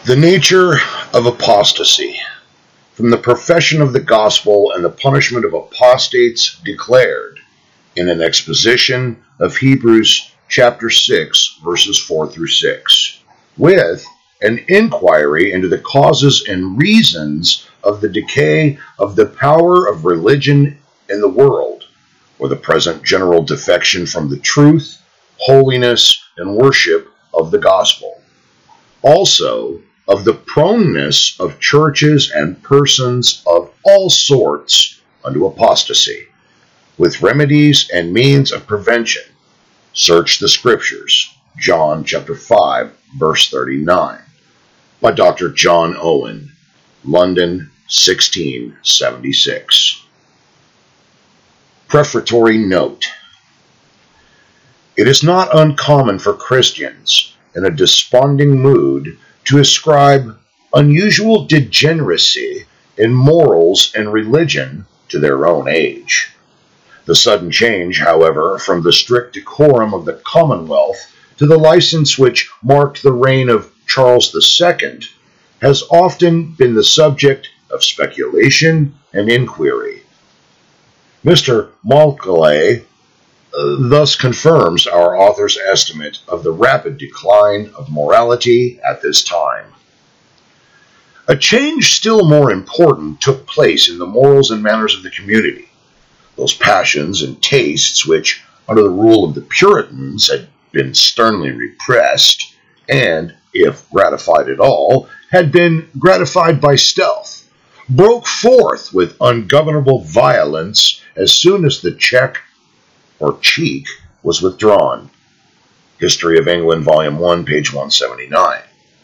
The nature of apostasy. From the profession of the gospel and the punishment of apostates declared in an exposition of Hebrews chapter 6, verses 4 through 6, with an inquiry into the causes and reasons of the decay of the power of religion in the world, or the present general defection from the truth, holiness, and worship of the gospel. Also, of the proneness of churches and persons of all sorts unto apostasy, with remedies and means of prevention. Search the Scriptures, John chapter 5, verse 39, by Dr. John Owen, London, 1676. Prefatory note. It is not uncommon for Christians in a desponding mood to ascribe unusual degeneracy in morals and religion to their own age. The sudden change, however, from the strict decorum of the Commonwealth to the license which marked the reign of Charles II, has often been the subject of speculation and inquiry. Mr. Macaulay thus confirms our author's estimate of the rapid decline of morality at this time. A change still more important took place in the morals and manners of the community. Those passions and tastes which, under the rule of the Puritans, had been sternly repressed, and, if gratified at all, had been gratified by stealth, broke forth with ungovernable violence as soon as the check or cheek was withdrawn. History of England, Volume 1, page 179.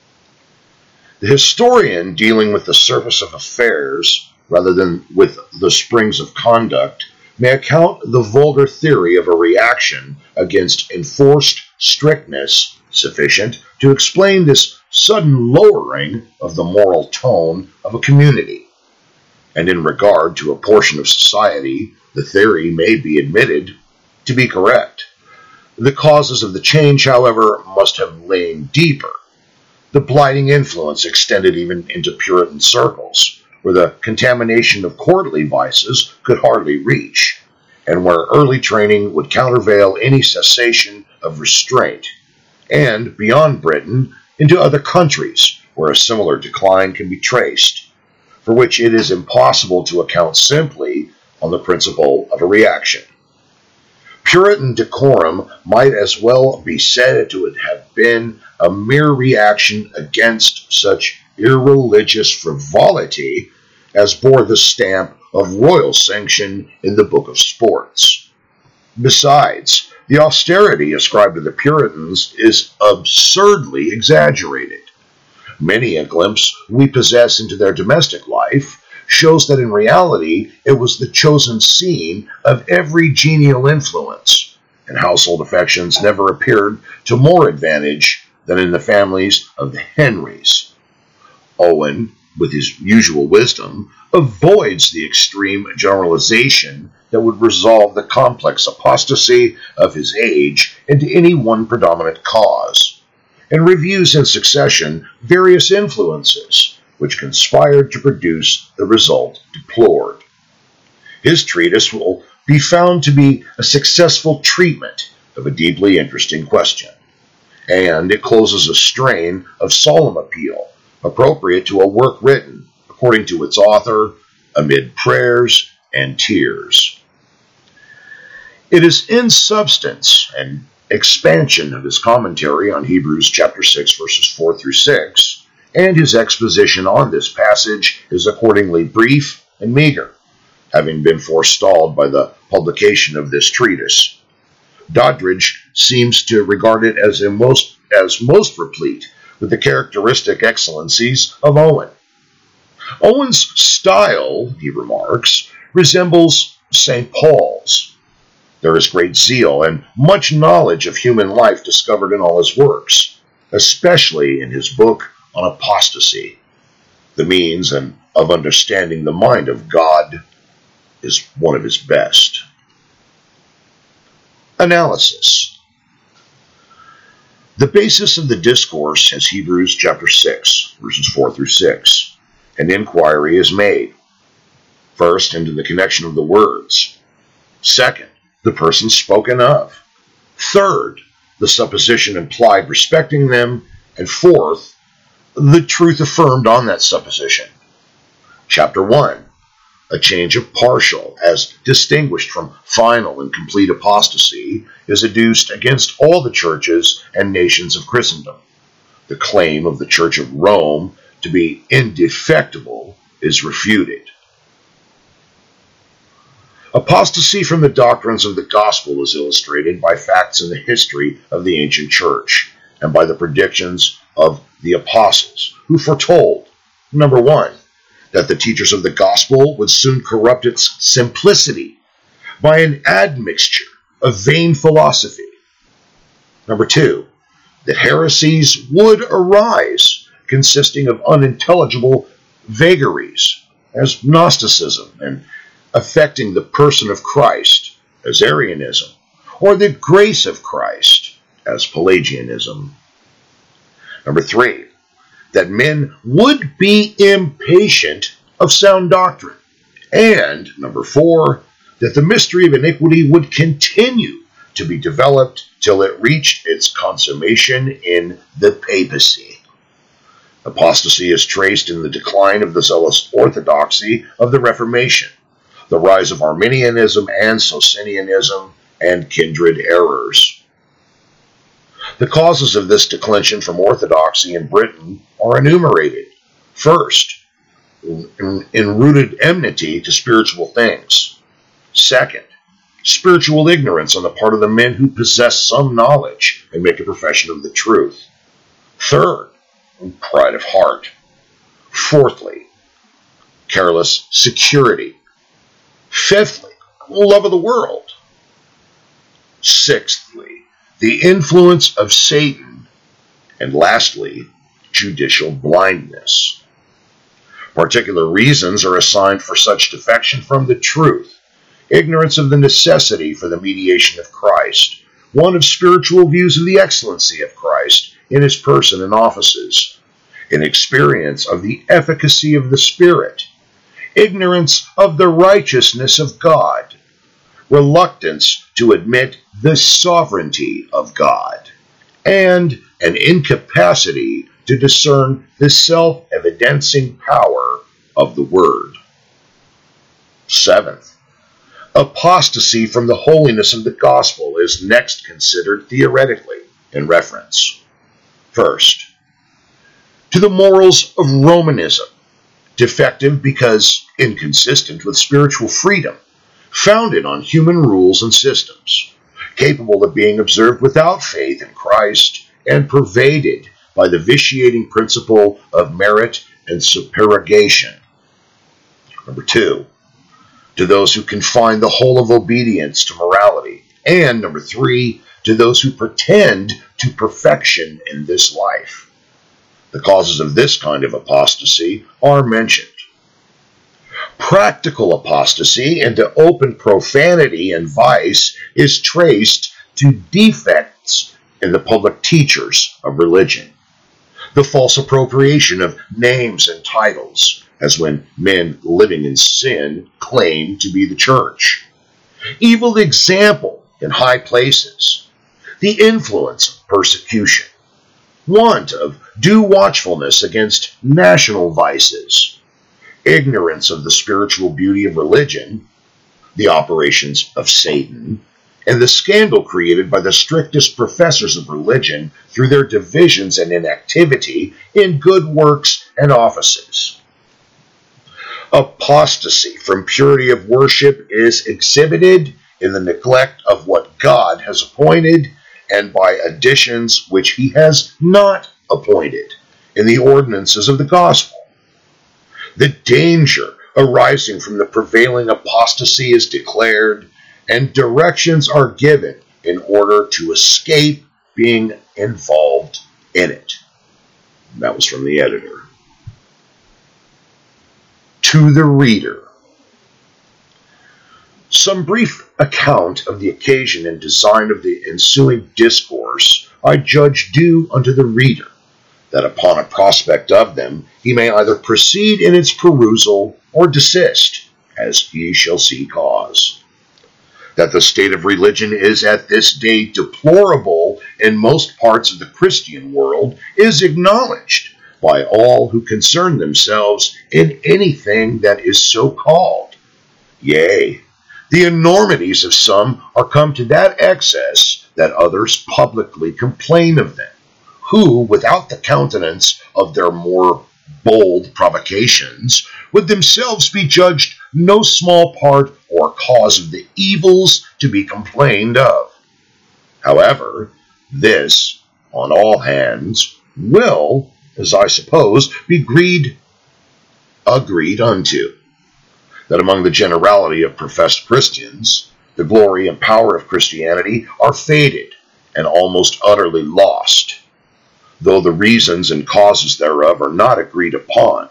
The historian, dealing with the surface of affairs rather than with the springs of conduct, may account the vulgar theory of a reaction against enforced strictness sufficient to explain this sudden lowering of the moral tone of a community. And in regard to a portion of society, the theory may be admitted to be correct. The causes of the change, however, must have lain deeper. The blighting influence extended even into Puritan circles, where the contamination of courtly vices could hardly reach, and where early training would countervail any cessation of restraint, and beyond Britain into other countries where a similar decline can be traced, for which it is impossible to account simply on the principle of a reaction. Puritan decorum might as well be said to have been a mere reaction against such irreligious frivolity as bore the stamp of royal sanction in the Book of Sports. Besides, the austerity ascribed to the Puritans is absurdly exaggerated. Many a glimpse we possess into their domestic life shows that in reality it was the chosen scene of every genial influence, and household affections never appeared to more advantage than in the families of the Henrys. Owen, with his usual wisdom, avoids the extreme generalization that would resolve the complex apostasy of his age into any one predominant cause, and reviews in succession various influences which conspired to produce the result deplored. His treatise will be found to be a successful treatment of a deeply interesting question, and it closes a strain of solemn appeal appropriate to a work written, according to its author, amid prayers and tears. It is in substance an expansion of his commentary on Hebrews chapter 6, verses 4 through 6, and his exposition on this passage is accordingly brief and meager, having been forestalled by the publication of this treatise. Doddridge seems to regard it as most replete with the characteristic excellencies of Owen. Owen's style, he remarks, resembles St. Paul's. There is great zeal and much knowledge of human life discovered in all his works, especially in his book on apostasy. The means of understanding the mind of God is one of his best. Analysis. The basis of the discourse is Hebrews chapter 6, verses 4 through 6. An inquiry is made. First, into the connection of the words. Second, the person spoken of. Third, the supposition implied respecting them. And fourth, the truth affirmed on that supposition. Chapter 1, a change of partial, as distinguished from final and complete apostasy, is adduced against all the churches and nations of Christendom. The claim of the Church of Rome to be indefectible is refuted. Apostasy from the doctrines of the gospel is illustrated by facts in the history of the ancient church and by the predictions of the apostles, who foretold, number one, that the teachers of the gospel would soon corrupt its simplicity by an admixture of vain philosophy. Number two, that heresies would arise consisting of unintelligible vagaries, as Gnosticism, and affecting the person of Christ, as Arianism, or the grace of Christ, as Pelagianism. Number three, that men would be impatient of sound doctrine. And number four, that the mystery of iniquity would continue to be developed till it reached its consummation in the papacy. Apostasy is traced in the decline of the zealous orthodoxy of the Reformation, the rise of Arminianism and Socinianism, and kindred errors. The causes of this declension from orthodoxy in Britain are enumerated. First, enrooted enmity to spiritual things. Second, spiritual ignorance on the part of the men who possess some knowledge and make a profession of the truth. Third, pride of heart. Fourthly, careless security. Fifthly, love of the world. Sixthly, the influence of Satan. And lastly, judicial blindness. Particular reasons are assigned for such defection from the truth: ignorance of the necessity for the mediation of Christ, one of spiritual views of the excellency of Christ in his person and offices, inexperience of the efficacy of the Spirit, ignorance of the righteousness of God, reluctance to admit the sovereignty of God, and an incapacity to discern the self-evidencing power of the Word. Seventh, apostasy from the holiness of the gospel is next considered theoretically in reference. First, to the morals of Romanism, defective because inconsistent with spiritual freedom, founded on human rules and systems, capable of being observed without faith in Christ, and pervaded by the vitiating principle of merit and supererogation. Number two, to those who confine the whole of obedience to morality. And number three, to those who pretend to perfection in this life. The causes of this kind of apostasy are mentioned. Practical apostasy into open profanity and vice is traced to defects in the public teachers of religion. The false appropriation of names and titles, as when men living in sin claim to be the church. Evil example in high places. The influence of persecution. Want of due watchfulness against national vices. Ignorance of the spiritual beauty of religion. The operations of Satan. And the scandal created by the strictest professors of religion through their divisions and inactivity in good works and offices. Apostasy from purity of worship is exhibited in the neglect of what God has appointed and by additions which he has not appointed in the ordinances of the gospel. The danger arising from the prevailing apostasy is declared, and directions are given in order to escape being involved in it. And that was from the editor. To the reader. Some brief account of the occasion and design of the ensuing discourse I judge due unto the reader, that upon a prospect of them he may either proceed in its perusal or desist, as he shall see cause. That the state of religion is at this day deplorable in most parts of the Christian world is acknowledged by all who concern themselves in anything that is so called. Yea, the enormities of some are come to that excess that others publicly complain of them, who, without the countenance of their more bold provocations, would themselves be judged no small part or cause of the evils to be complained of. However, this, on all hands, will, as I suppose, be agreed unto, that among the generality of professed Christians, the glory and power of Christianity are faded and almost utterly lost, though the reasons and causes thereof are not agreed upon.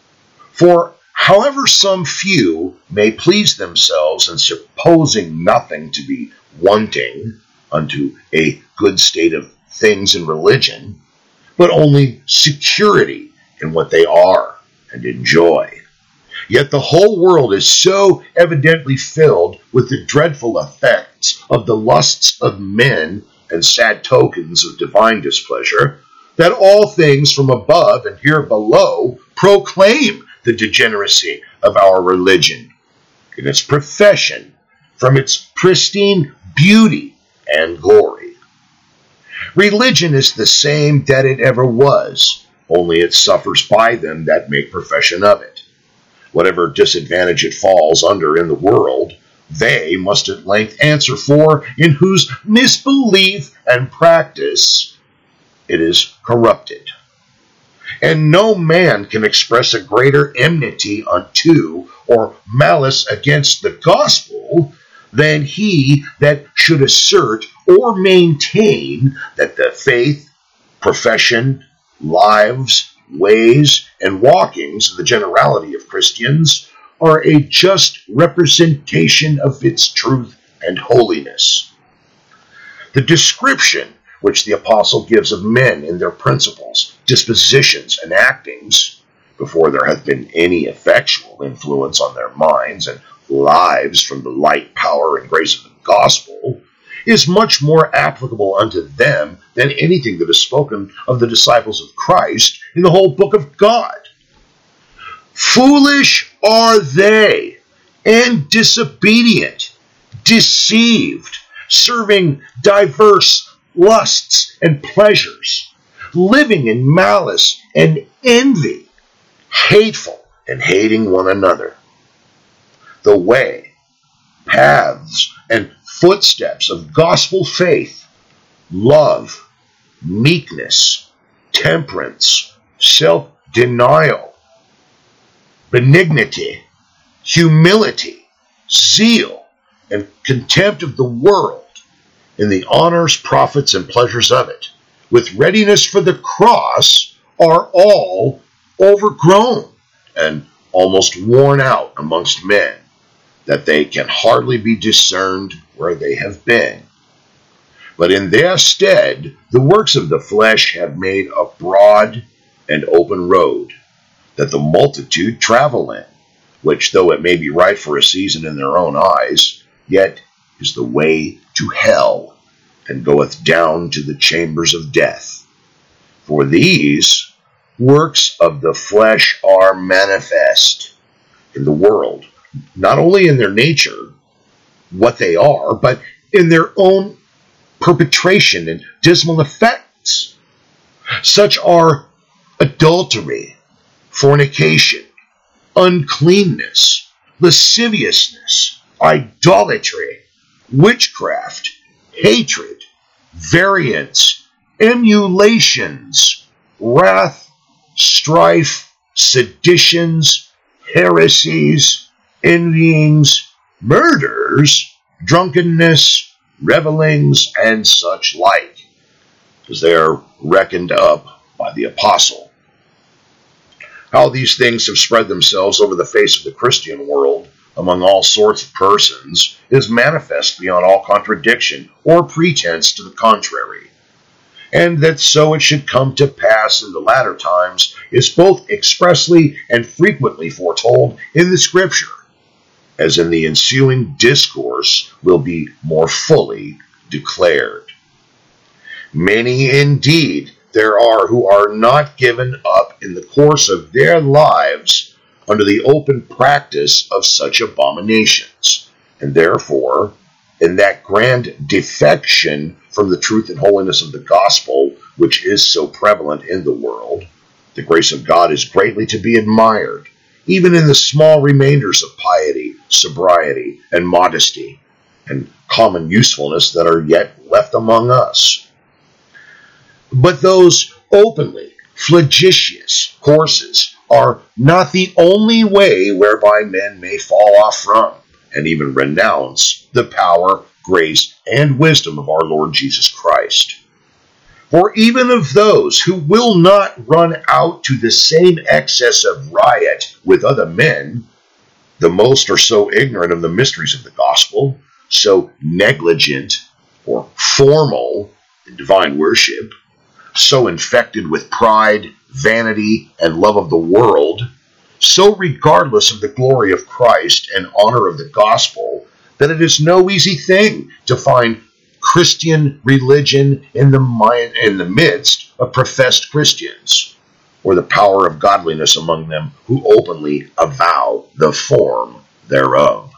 For however some few may please themselves in supposing nothing to be wanting unto a good state of things in religion, but only security in what they are and enjoy, yet the whole world is so evidently filled with the dreadful effects of the lusts of men and sad tokens of divine displeasure, that all things from above and here below proclaim the degeneracy of our religion in its profession from its pristine beauty and glory. Religion is the same that it ever was, only it suffers by them that make profession of it. Whatever disadvantage it falls under in the world, they must at length answer for, in whose misbelief and practice it is corrupted. And no man can express a greater enmity unto or malice against the gospel than he that should assert or maintain that the faith, profession, lives, ways, and walkings of the generality of Christians are a just representation of its truth and holiness. The description which the apostle gives of men in their principles, dispositions, and actings, before there hath been any effectual influence on their minds and lives from the light, power, and grace of the gospel, is much more applicable unto them than anything that is spoken of the disciples of Christ in the whole book of God. Foolish are they, and disobedient, deceived, serving diverse lusts and pleasures, living in malice and envy, hateful and hating one another. The way, paths, and footsteps of gospel faith, love, meekness, temperance, self-denial, benignity, humility, zeal, and contempt of the world, in the honors, profits, and pleasures of it, with readiness for the cross, are all overgrown and almost worn out amongst men, that they can hardly be discerned where they have been. But in their stead, the works of the flesh have made a broad and open road, that the multitude travel in, which, though it may be right for a season in their own eyes, yet is the way to hell, and goeth down to the chambers of death. For these works of the flesh are manifest in the world, not only in their nature, what they are, but in their own perpetration and dismal effects. Such are adultery, fornication, uncleanness, lasciviousness, idolatry, witchcraft, hatred, variance, emulations, wrath, strife, seditions, heresies, envyings, murders, drunkenness, revelings, and such like, as they are reckoned up by the apostle. How these things have spread themselves over the face of the Christian world among all sorts of persons is manifest beyond all contradiction or pretense to the contrary, and that so it should come to pass in the latter times is both expressly and frequently foretold in the Scripture, as in the ensuing discourse will be more fully declared. Many indeed there are who are not given up in the course of their lives under the open practice of such abominations, and therefore, in that grand defection from the truth and holiness of the gospel, which is so prevalent in the world, the grace of God is greatly to be admired, even in the small remainders of piety, sobriety, and modesty, and common usefulness that are yet left among us. But those openly flagitious courses are not the only way whereby men may fall off from, and even renounce, the power, grace, and wisdom of our Lord Jesus Christ. For even of those who will not run out to the same excess of riot with other men, the most are so ignorant of the mysteries of the gospel, so negligent or formal in divine worship, so infected with pride, vanity, and love of the world, so regardless of the glory of Christ and honor of the gospel, that it is no easy thing to find Christian religion in the midst of professed Christians, or the power of godliness among them who openly avow the form thereof.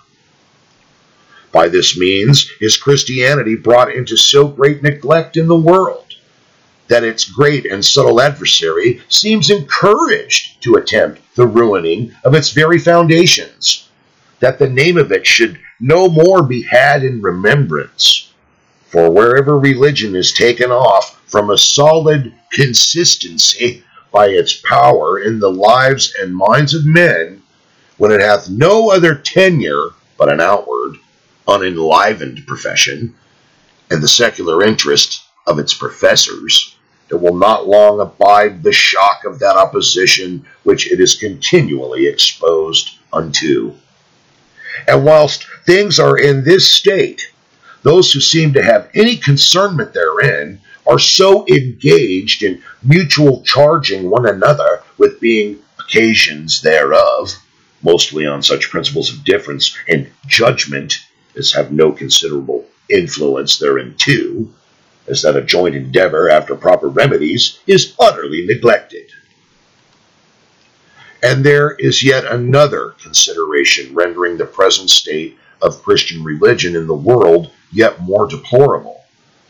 By this means is Christianity brought into so great neglect in the world, that its great and subtle adversary seems encouraged to attempt the ruining of its very foundations, that the name of it should no more be had in remembrance. For wherever religion is taken off from a solid consistency by its power in the lives and minds of men, when it hath no other tenure but an outward, unenlivened profession, and the secular interest of its professors, it will not long abide the shock of that opposition which it is continually exposed unto. And whilst things are in this state, those who seem to have any concernment therein are so engaged in mutual charging one another with being occasions thereof, mostly on such principles of difference and judgment as have no considerable influence thereinto, as that a joint endeavor after proper remedies is utterly neglected. And there is yet another consideration rendering the present state of Christian religion in the world yet more deplorable.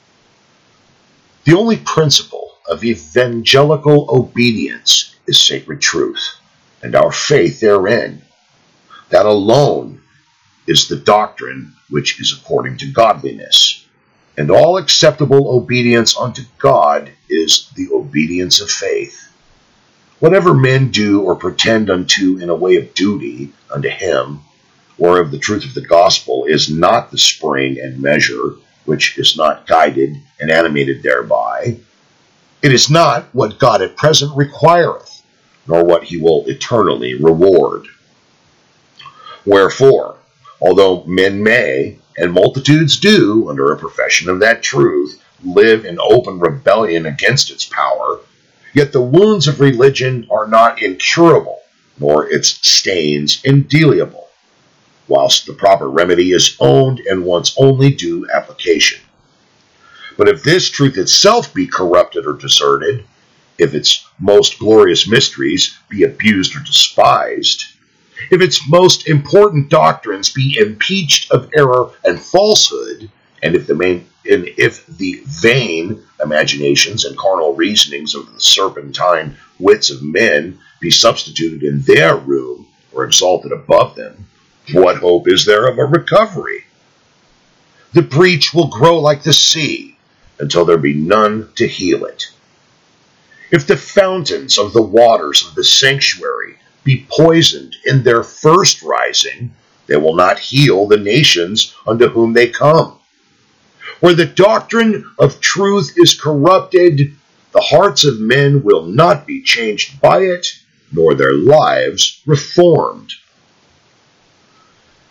The only principle of evangelical obedience is sacred truth, and our faith therein. That alone is the doctrine which is according to godliness. And all acceptable obedience unto God is the obedience of faith. Whatever men do or pretend unto in a way of duty unto him, or of the truth of the gospel, is not the spring and measure which is not guided and animated thereby. It is not what God at present requireth, nor what he will eternally reward. Wherefore, although men may, and multitudes do, under a profession of that truth, live in open rebellion against its power, yet the wounds of religion are not incurable, nor its stains indelible, whilst the proper remedy is owned and wants only due application. But if this truth itself be corrupted or deserted, if its most glorious mysteries be abused or despised, if its most important doctrines be impeached of error and falsehood, and if the vain imaginations and carnal reasonings of the serpentine wits of men be substituted in their room or exalted above them, what hope is there of a recovery? The breach will grow like the sea until there be none to heal it. If the fountains of the waters of the sanctuary be poisoned in their first rising, they will not heal the nations unto whom they come. Where the doctrine of truth is corrupted, the hearts of men will not be changed by it, nor their lives reformed.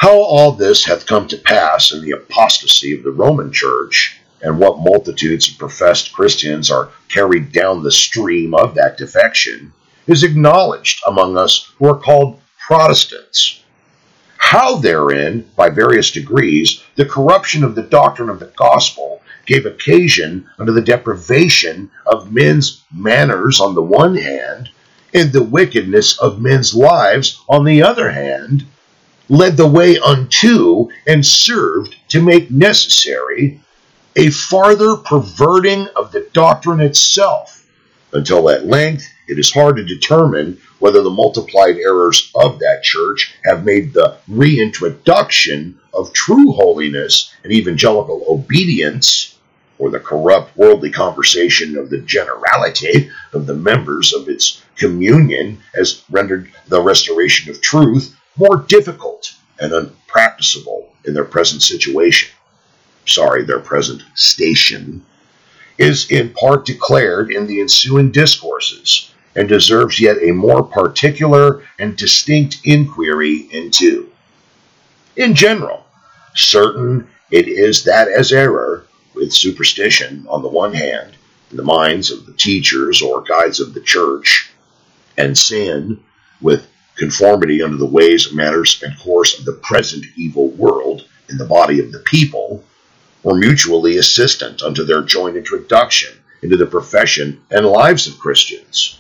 How all this hath come to pass in the apostasy of the Roman Church, and what multitudes of professed Christians are carried down the stream of that defection, is acknowledged among us who are called Protestants. How therein, by various degrees, the corruption of the doctrine of the gospel gave occasion unto the depravation of men's manners on the one hand, and the wickedness of men's lives on the other hand, led the way unto and served to make necessary a farther perverting of the doctrine itself, until at length it is hard to determine whether the multiplied errors of that church have made the reintroduction of true holiness and evangelical obedience, or the corrupt worldly conversation of the generality of the members of its communion has rendered the restoration of truth more difficult and unpracticable in their present situation. Their present station, is in part declared in the ensuing discourses, and deserves yet a more particular and distinct inquiry into. In general, certain it is that as error, with superstition on the one hand, in the minds of the teachers or guides of the church, and sin, with conformity unto the ways, manners, and course of the present evil world in the body of the people, were mutually assistant unto their joint introduction into the profession and lives of Christians.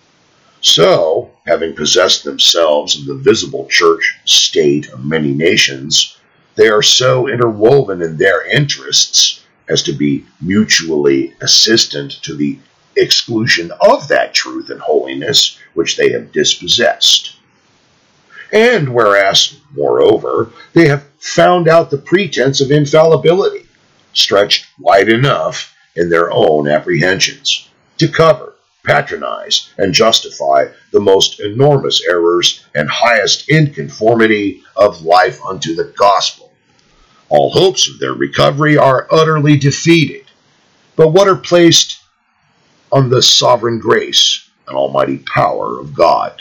So, having possessed themselves of the visible church state of many nations, they are so interwoven in their interests as to be mutually assistant to the exclusion of that truth and holiness which they have dispossessed. And whereas, moreover, they have found out the pretense of infallibility, stretched wide enough in their own apprehensions, to cover, patronize, and justify the most enormous errors and highest inconformity of life unto the gospel. All hopes of their recovery are utterly defeated, but what are placed on the sovereign grace and almighty power of God.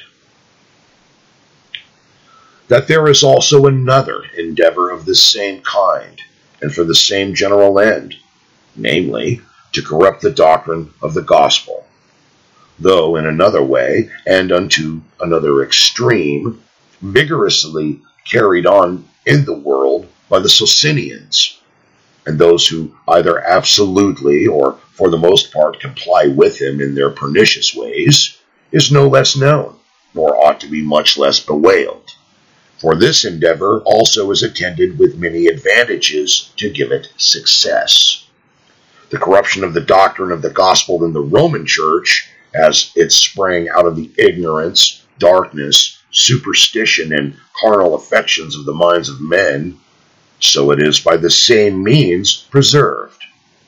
That there is also another endeavor of the same kind, and for the same general end, namely, to corrupt the doctrine of the gospel, though in another way, and unto another extreme, vigorously carried on in the world by the Socinians, and those who either absolutely or for the most part comply with him in their pernicious ways, is no less known, nor ought to be much less bewailed. For this endeavor also is attended with many advantages to give it success. The corruption of the doctrine of the gospel in the Roman Church, as it sprang out of the ignorance, darkness, superstition, and carnal affections of the minds of men, so it is by the same means preserved.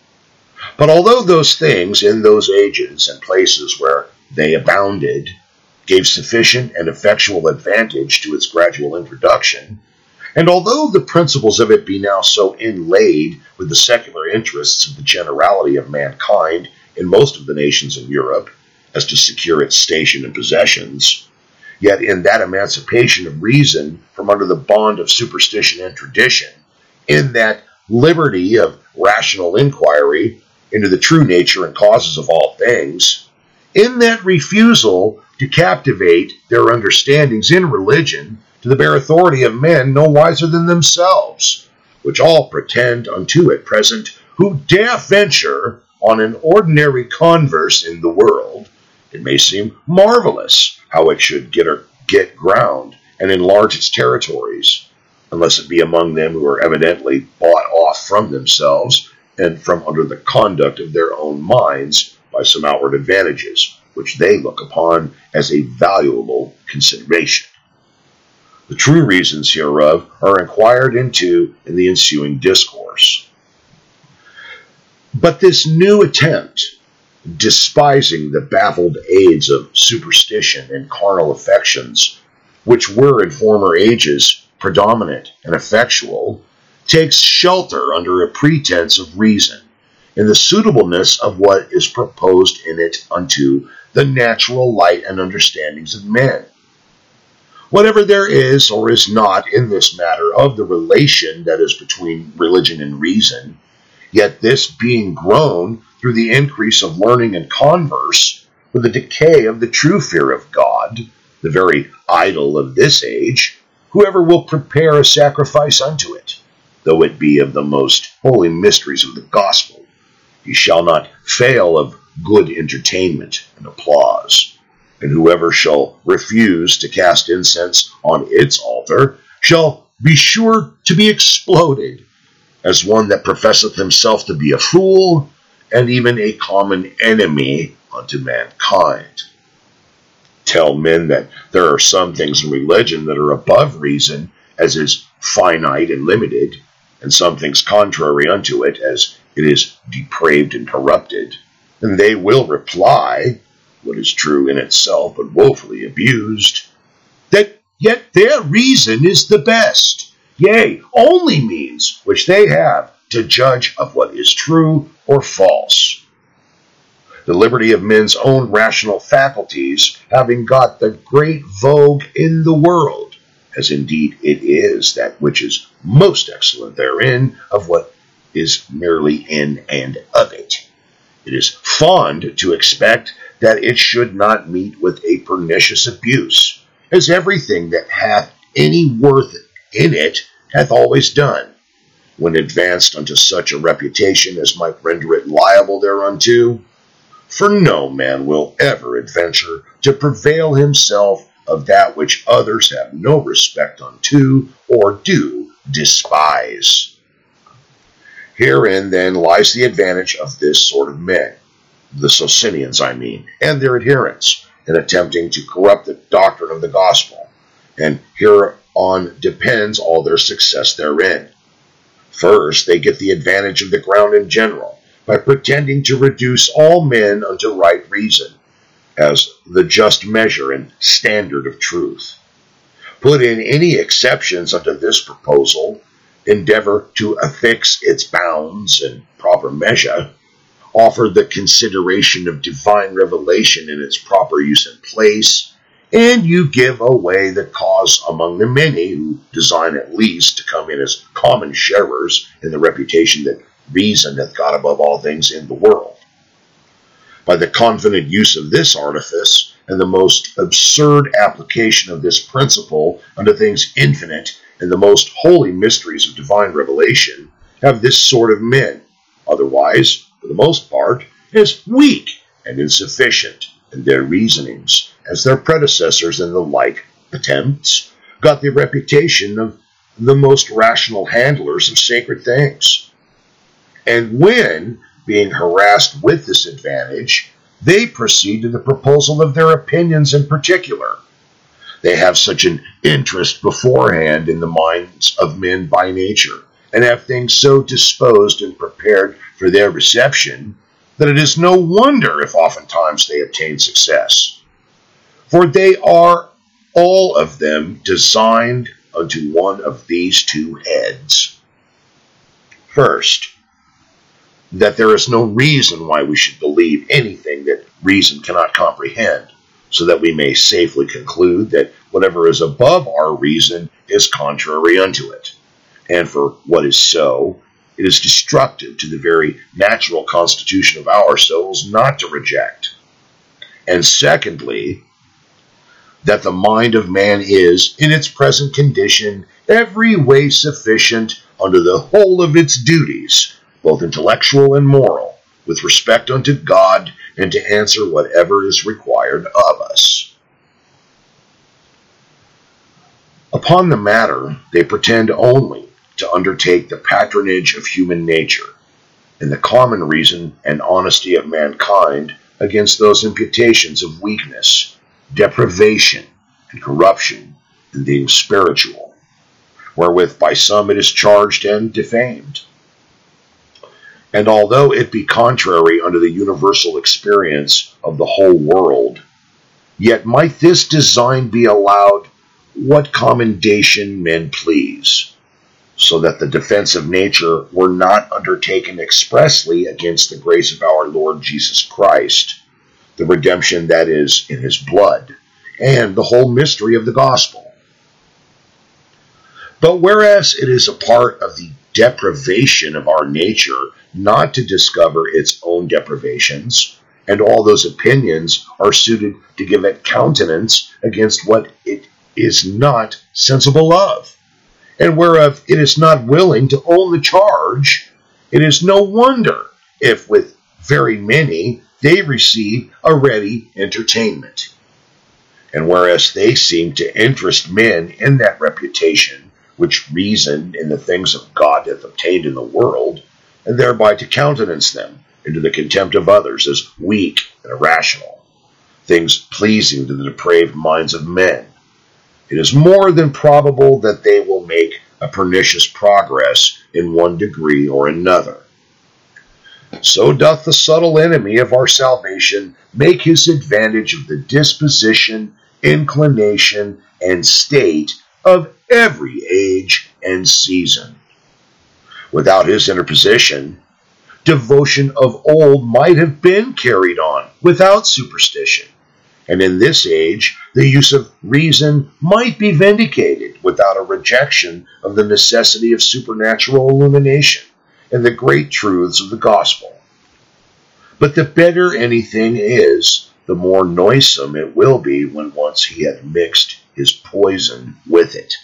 But although those things in those ages and places where they abounded gave sufficient and effectual advantage to its gradual introduction, and although the principles of it be now so inlaid with the secular interests of the generality of mankind in most of the nations in Europe as to secure its station and possessions, yet in that emancipation of reason from under the bond of superstition and tradition, in that liberty of rational inquiry into the true nature and causes of all things, in that refusal to captivate their understandings in religion to the bare authority of men no wiser than themselves, which all pretend unto at present, who dare venture on an ordinary converse in the world, it may seem marvelous how it should get ground and enlarge its territories, unless it be among them who are evidently bought off from themselves and from under the conduct of their own minds by some outward advantages, which they look upon as a valuable consideration. The true reasons hereof are inquired into in the ensuing discourse. But this new attempt, despising the baffled aids of superstition and carnal affections, which were in former ages predominant and effectual, takes shelter under a pretense of reason, in the suitableness of what is proposed in it unto the natural light and understandings of men. Whatever there is or is not in this matter of the relation that is between religion and reason, yet this being grown through the increase of learning and converse, with the decay of the true fear of God, the very idol of this age, whoever will prepare a sacrifice unto it, though it be of the most holy mysteries of the gospel, he shall not fail of good entertainment and applause. And whoever shall refuse to cast incense on its altar shall be sure to be exploded, as one that professeth himself to be a fool, and even a common enemy unto mankind. Tell men that there are some things in religion that are above reason, as is finite and limited, and some things contrary unto it, as it is depraved and corrupted, and they will reply, what is true in itself but woefully abused, that yet their reason is the best, yea, only means which they have to judge of what is true or false. The liberty of men's own rational faculties having got the great vogue in the world, as indeed it is that which is most excellent therein of what is merely in and of it. It is fond to expect that it should not meet with a pernicious abuse, as everything that hath any worth in it hath always done, when advanced unto such a reputation as might render it liable thereunto. For no man will ever adventure to prevail himself of that which others have no respect unto, or do despise. Herein then lies the advantage of this sort of men, the Socinians I mean, and their adherents, in attempting to corrupt the doctrine of the gospel, and hereon depends all their success therein. First, they get the advantage of the ground in general, by pretending to reduce all men unto right reason, as the just measure and standard of truth. Put in any exceptions unto this proposal, endeavor to affix its bounds and proper measure, offer the consideration of divine revelation in its proper use and place, and you give away the cause among the many who design at least to come in as common sharers in the reputation that reason hath got above all things in the world. By the confident use of this artifice, and the most absurd application of this principle unto things infinite and the most holy mysteries of divine revelation, have this sort of men, otherwise, for the most part, as weak and insufficient in their reasonings, as their predecessors in the like attempts, got the reputation of the most rational handlers of sacred things. And when, being harassed with this advantage, they proceed to the proposal of their opinions in particular, they have such an interest beforehand in the minds of men by nature, and have things so disposed and prepared for their reception, that it is no wonder if oftentimes they obtain success. For they are all of them designed unto one of these two heads. First, that there is no reason why we should believe anything that reason cannot comprehend, so that we may safely conclude that whatever is above our reason is contrary unto it. And for what is so, it is destructive to the very natural constitution of our souls not to reject. And secondly, that the mind of man is, in its present condition, every way sufficient unto the whole of its duties, both intellectual and moral, with respect unto God, and to answer whatever is required of us. Upon the matter, they pretend only to undertake the patronage of human nature, and the common reason and honesty of mankind against those imputations of weakness, deprivation, and corruption in being spiritual, wherewith by some it is charged and defamed. And although it be contrary unto the universal experience of the whole world, yet might this design be allowed what commendation men please, so that the defense of nature were not undertaken expressly against the grace of our Lord Jesus Christ, the redemption that is in his blood, and the whole mystery of the gospel, But whereas it is a part of the deprivation of our nature not to discover its own deprivations, and all those opinions are suited to give it countenance against what it is not sensible of, and whereof it is not willing to own the charge, it is no wonder if with very many they receive a ready entertainment. And whereas they seem to interest men in that reputation which reason in the things of God hath obtained in the world, and thereby to countenance them into the contempt of others as weak and irrational, things pleasing to the depraved minds of men, it is more than probable that they will make a pernicious progress in one degree or another. So doth the subtle enemy of our salvation make his advantage of the disposition, inclination, and state of every age and season. Without his interposition, devotion of old might have been carried on without superstition, and in this age the use of reason might be vindicated without a rejection of the necessity of supernatural illumination and the great truths of the gospel. But the better anything is, the more noisome it will be when once he hath mixed his poison with it.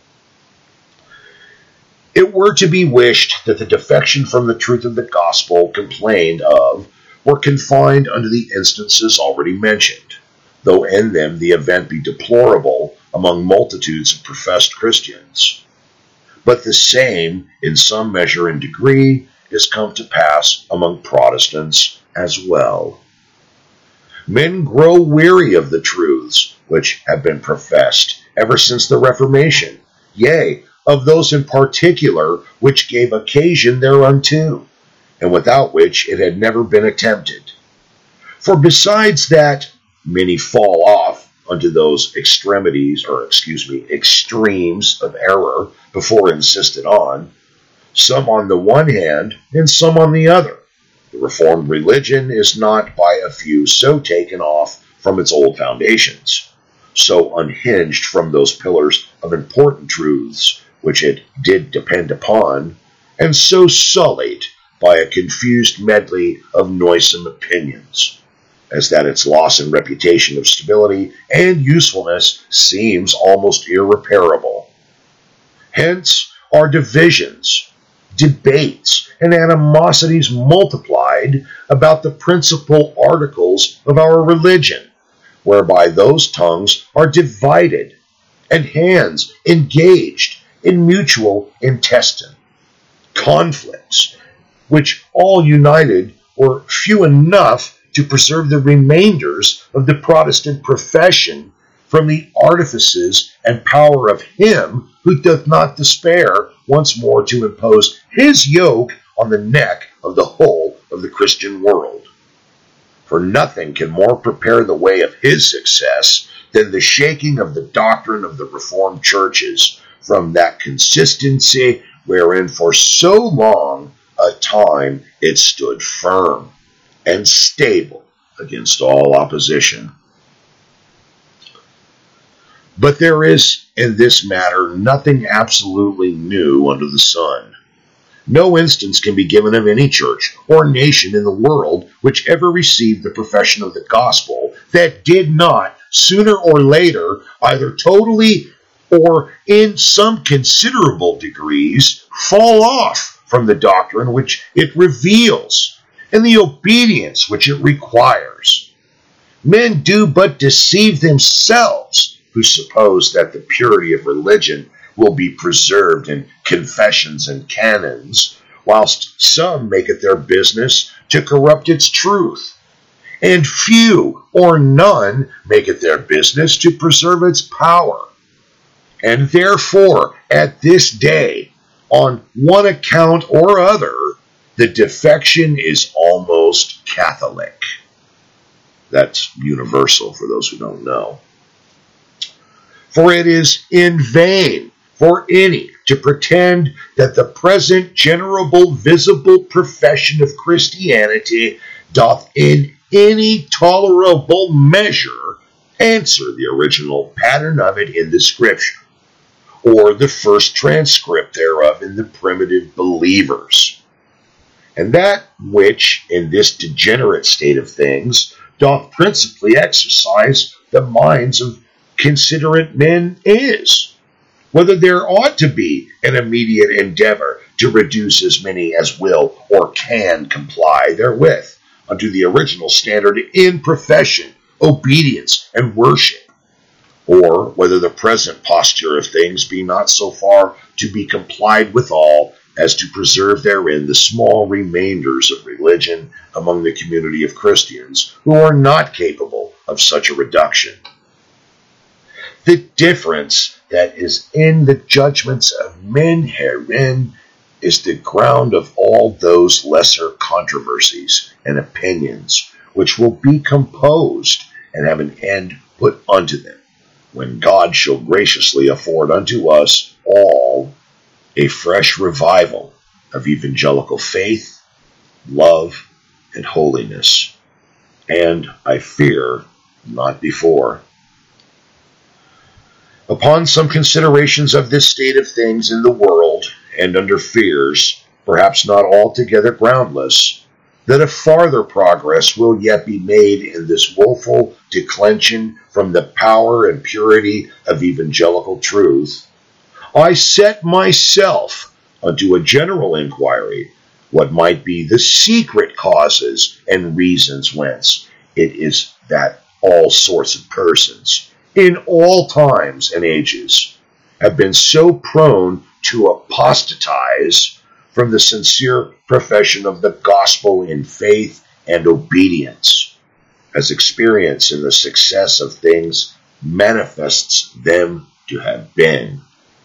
It were to be wished that the defection from the truth of the gospel complained of were confined unto the instances already mentioned, though in them the event be deplorable among multitudes of professed Christians. But the same, in some measure and degree, is come to pass among Protestants as well. Men grow weary of the truths which have been professed ever since the Reformation, yea, of those in particular which gave occasion thereunto, and without which it had never been attempted. For besides that many fall off unto those extremes of error before insisted on, some on the one hand and some on the other, the Reformed religion is not by a few so taken off from its old foundations, so unhinged from those pillars of important truths which it did depend upon, and so sullied by a confused medley of noisome opinions, as that its loss in reputation of stability and usefulness seems almost irreparable. Hence are divisions, debates, and animosities multiplied about the principal articles of our religion, whereby those tongues are divided, and hands engaged in mutual intestine conflicts, which all united were few enough to preserve the remainders of the Protestant profession from the artifices and power of him who doth not despair once more to impose his yoke on the neck of the whole of the Christian world. For nothing can more prepare the way of his success than the shaking of the doctrine of the Reformed churches from that consistency wherein for so long a time it stood firm and stable against all opposition. But there is in this matter nothing absolutely new under the sun. No instance can be given of any church or nation in the world which ever received the profession of the gospel that did not, sooner or later, either totally or in some considerable degrees, fall off from the doctrine which it reveals and the obedience which it requires. Men do but deceive themselves who suppose that the purity of religion will be preserved in confessions and canons, whilst some make it their business to corrupt its truth, and few or none make it their business to preserve its power. And therefore, at this day, on one account or other, the defection is almost Catholic. That's universal for those who don't know. For it is in vain for any to pretend that the present general visible profession of Christianity doth in any tolerable measure answer the original pattern of it in the Scripture, or the first transcript thereof in the primitive believers. And that which, in this degenerate state of things, doth principally exercise the minds of considerate men is, whether there ought to be an immediate endeavor to reduce as many as will or can comply therewith unto the original standard in profession, obedience, and worship, or whether the present posture of things be not so far to be complied withal as to preserve therein the small remainders of religion among the community of Christians who are not capable of such a reduction. The difference that is in the judgments of men herein is the ground of all those lesser controversies and opinions which will be composed and have an end put unto them, when God shall graciously afford unto us all a fresh revival of evangelical faith, love, and holiness, and, I fear, not before. Upon some considerations of this state of things in the world, and under fears, perhaps not altogether groundless, that a farther progress will yet be made in this woeful declension from the power and purity of evangelical truth, I set myself unto a general inquiry what might be the secret causes and reasons whence it is that all sorts of persons, in all times and ages, have been so prone to apostatize from the sincere profession of the gospel in faith and obedience, as experience in the success of things manifests them to have been.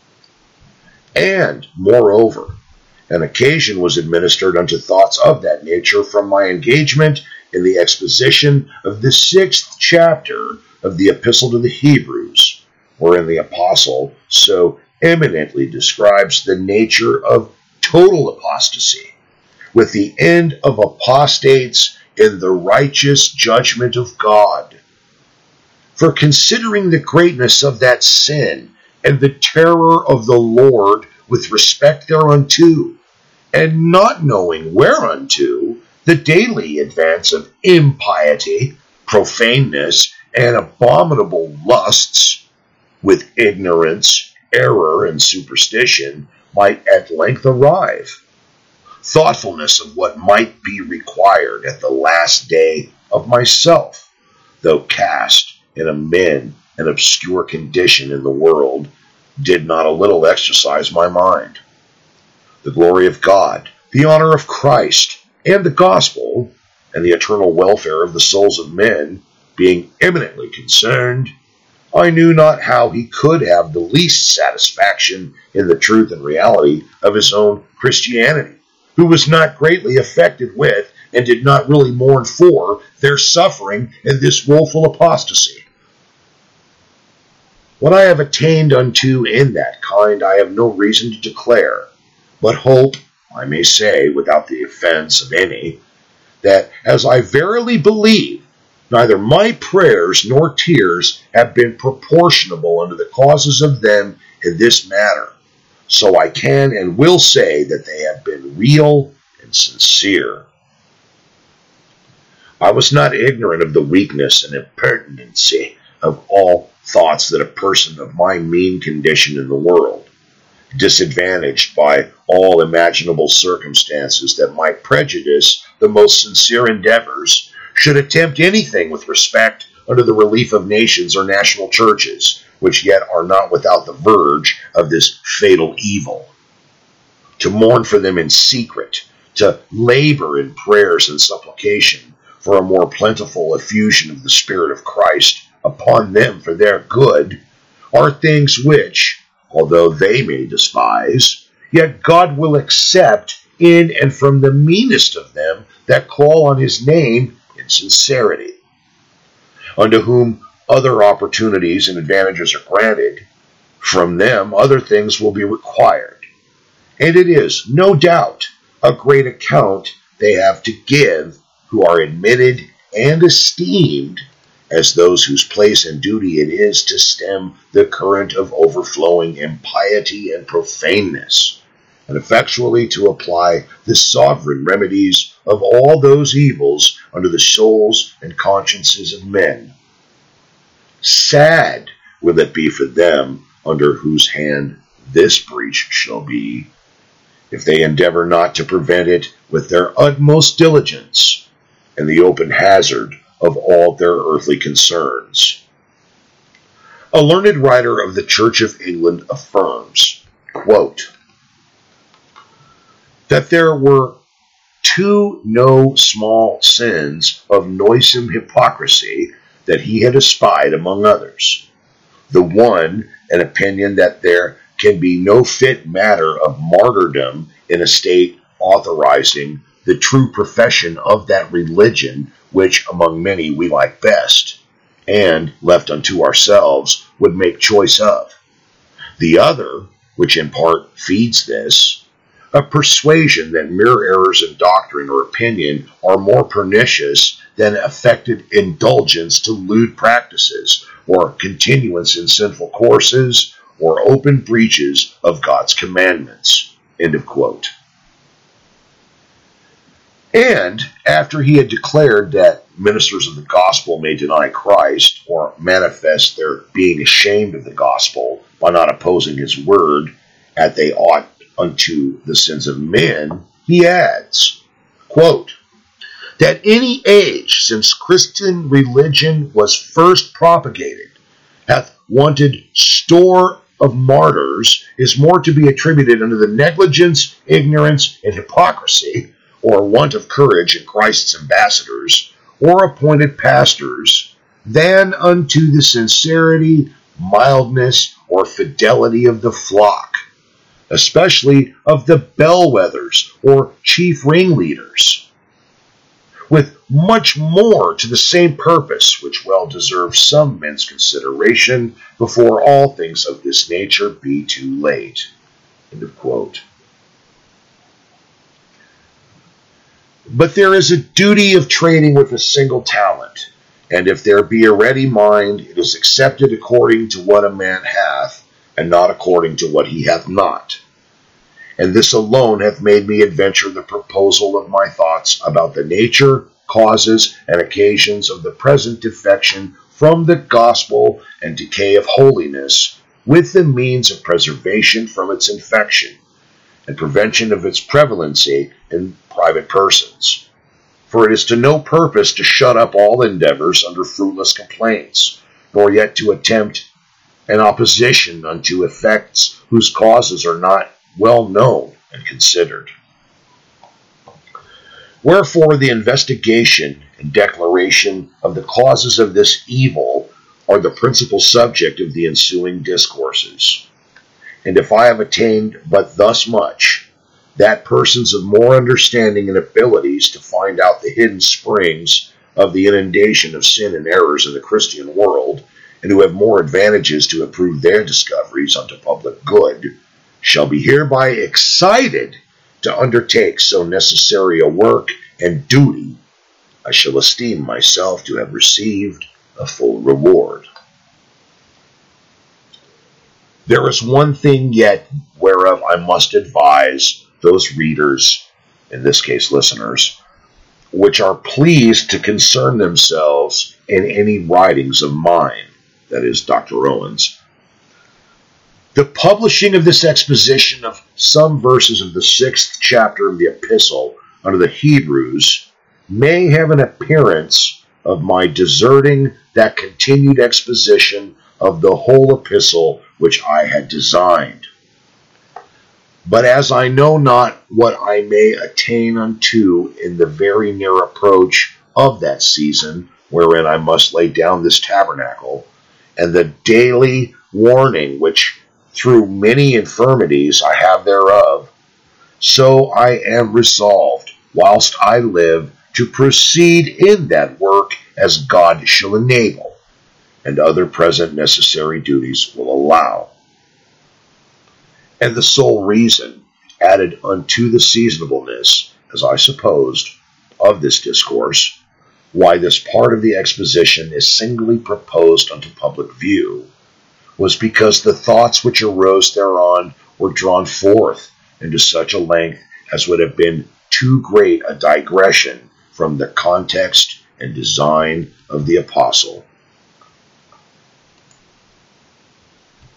And, moreover, an occasion was administered unto thoughts of that nature from my engagement in the exposition of the 6th chapter of the Epistle to the Hebrews, wherein the Apostle so eminently describes the nature of total apostasy, with the end of apostates in the righteous judgment of God. For considering the greatness of that sin, and the terror of the Lord with respect thereunto, and not knowing whereunto, the daily advance of impiety, profaneness, and abominable lusts, with ignorance, error, and superstition, might at length arrive. Thoughtfulness of what might be required at the last day of myself, though cast in a mean and obscure condition in the world, did not a little exercise my mind. The glory of God, the honor of Christ, and the gospel, and the eternal welfare of the souls of men, being eminently concerned, I knew not how he could have the least satisfaction in the truth and reality of his own Christianity, who was not greatly affected with, and did not really mourn for, their suffering in this woeful apostasy. What I have attained unto in that kind I have no reason to declare, but hope, I may say, without the offense of any, that as I verily believe, neither my prayers nor tears have been proportionable unto the causes of them in this matter, so I can and will say that they have been real and sincere. I was not ignorant of the weakness and impertinency of all thoughts that a person of my mean condition in the world, disadvantaged by all imaginable circumstances that might prejudice the most sincere endeavors, should attempt anything with respect unto the relief of nations or national churches, which yet are not without the verge of this fatal evil. To mourn for them in secret, to labor in prayers and supplication for a more plentiful effusion of the Spirit of Christ upon them for their good, are things which, although they may despise, yet God will accept in and from the meanest of them that call on his name in sincerity, unto whom other opportunities and advantages are granted. From them other things will be required, and it is, no doubt, a great account they have to give who are admitted and esteemed as those whose place and duty it is to stem the current of overflowing impiety and profaneness, and effectually to apply the sovereign remedies of all those evils unto the souls and consciences of men. Sad will it be for them under whose hand this breach shall be, if they endeavor not to prevent it with their utmost diligence and the open hazard of all their earthly concerns. A learned writer of the Church of England affirms, quote, that there were two no small sins of noisome hypocrisy that he had espied among others. The one, an opinion that there can be no fit matter of martyrdom in a state authorizing the true profession of that religion which among many we like best, and, left unto ourselves, would make choice of. The other, which in part feeds this, a persuasion that mere errors in doctrine or opinion are more pernicious than affected indulgence to lewd practices, or continuance in sinful courses, or open breaches of God's commandments. End of quote. And after he had declared that ministers of the gospel may deny Christ, or manifest their being ashamed of the gospel by not opposing his word, as they ought unto the sins of men, he adds, quote, that any age since Christian religion was first propagated hath wanted store of martyrs is more to be attributed unto the negligence, ignorance, and hypocrisy, or want of courage in Christ's ambassadors, or appointed pastors, than unto the sincerity, mildness, or fidelity of the flock, especially of the bellwethers or chief ringleaders, with much more to the same purpose, which well deserves some men's consideration before all things of this nature be too late. End of quote. But there is a duty of training with a single talent, and if there be a ready mind, it is accepted according to what a man hath, and not according to what he hath not. And this alone hath made me adventure the proposal of my thoughts about the nature, causes, and occasions of the present defection from the gospel and decay of holiness, with the means of preservation from its infection, and prevention of its prevalency in private persons. For it is to no purpose to shut up all endeavors under fruitless complaints, nor yet to attempt an opposition unto effects whose causes are not well known and considered. Wherefore the investigation and declaration of the causes of this evil are the principal subject of the ensuing discourses. And if I have attained but thus much, that persons of more understanding and abilities to find out the hidden springs of the inundation of sin and errors in the Christian world, and who have more advantages to improve their discoveries unto public good, shall be hereby excited to undertake so necessary a work and duty, I shall esteem myself to have received a full reward. There is one thing yet whereof I must advise those readers, in this case listeners, which are pleased to concern themselves in any writings of mine, that is, Dr. Owen's. The publishing of this exposition of some verses of the 6th chapter of the epistle unto the Hebrews may have an appearance of my deserting that continued exposition of the whole epistle which I had designed. But as I know not what I may attain unto in the very near approach of that season wherein I must lay down this tabernacle, and the daily warning which through many infirmities I have thereof, so I am resolved, whilst I live, to proceed in that work as God shall enable, and other present necessary duties will allow. And the sole reason added unto the seasonableness, as I supposed, of this discourse, why this part of the exposition is singly proposed unto public view, was because the thoughts which arose thereon were drawn forth into such a length as would have been too great a digression from the context and design of the apostle.